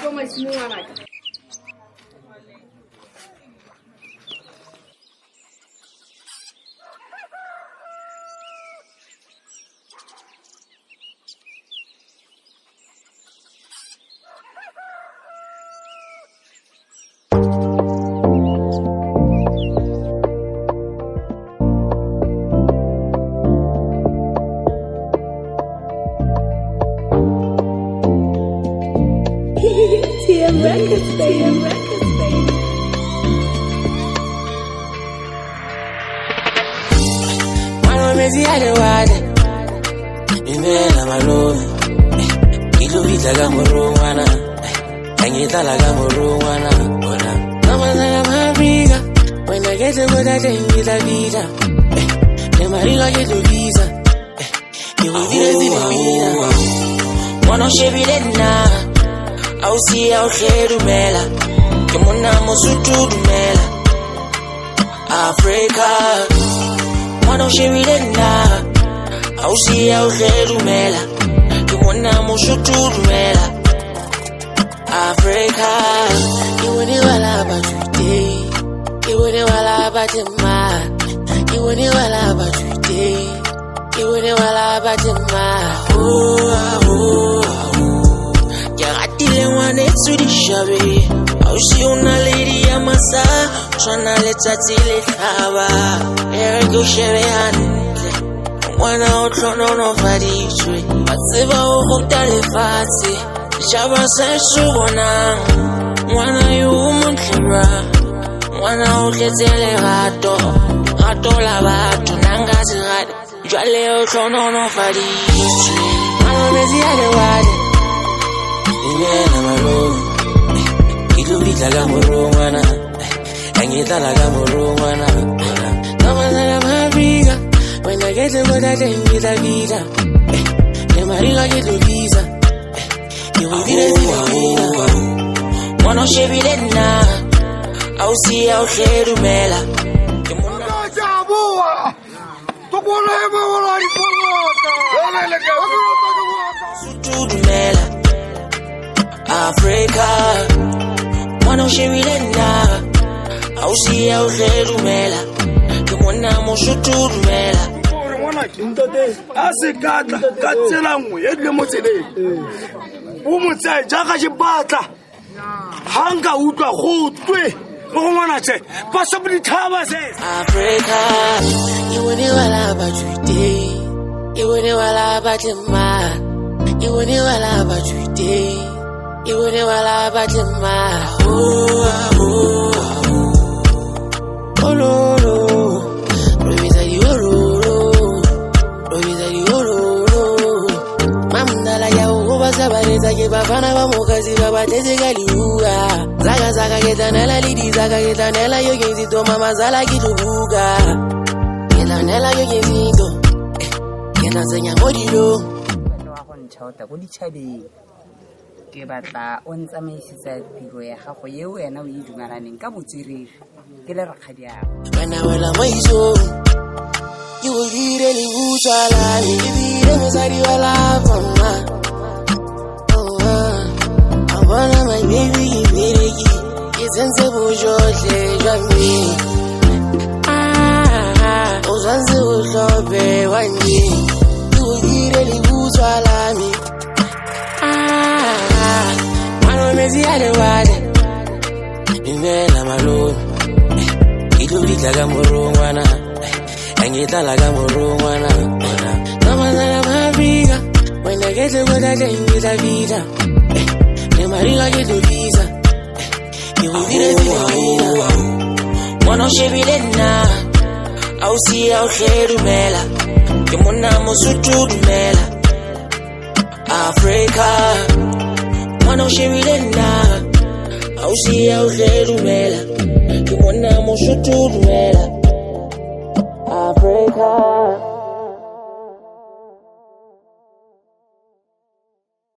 so much more like TM Records, baby. Mano mezi alewade, imela malome. Iluvita gamurumana, angita la gamurumana. Mama na mabiga, when I get to go that thing with a visa. The mariga get to visa. You will be the visa. Mono shebilena. Au si au Jerumela, que monamo su Jerumela. Africa, mano shebilena. Au si au Jerumela, que monamo su Jerumela. Africa, iwone wala batute, iwone wala batema, iwone wala batute, iwone wala batema. Next to the shabby, oh she una lady amasa, tryna let her till it haba. Here go shabby and wanna outro no body tree. But Siva over Talifati, Jabba says Subona, wanna you woman clearer, wanna out get elevato, Rato lavato, Nanga's rat, Jolly outro no body tree. I'm busy at the water. Imela malome, iluvita gamurumana, angita la gamurumana. Mama na mabiga, when I get to go that thing with a visa. The mariga get to visa. You will be the visa. Mono shebilena, au si au Jerumela. Jabua, tu bolema wala Jerumela. Africa, mano shebilena, au si au Jerumela, que monamo su Jerumela. Mwana kintate, asekata, katsela ngwe, edle motsele. Umutse jaka jibata. Hanga utwa khotwe. Ngwana tse, pasabri thaba se. Africa, iwone wala batute, iwone wala batema, iwone wala batute. You wouldn't wala batema. Oh no no, Robiza di oro, Robiza di oro. Mamdala ya uba sabareza ke bafana ba mokazi ba bateze galiuga. Zaga ketanela lidi zaga ketanela yo kenzito mama zala kitubuga. Ketanela yo kenzito, kenazenya modilo. Wa go ntšhota go ditšhabeng. Ke batla o ntsameisitsa tiro ya gago ye wena o idumelaneng ka botswerere ke le rakgadiago bana wela maiso you will be really utsala be the mosadi wala mama I wanna my baby ibireki izenze bujohle jami uzanze ulobe wanje you will be really utsala me mezi alewade imela malome iluvita gamurumana angita la gamurumana mama na mabiga when I get to go that thing with a visa the mariga get to visa you will be the visa mono shebilena au si au Jerumela que monamo su Jerumela Africa mano shebilena, au si au Jerumela, que monamo su Jerumela.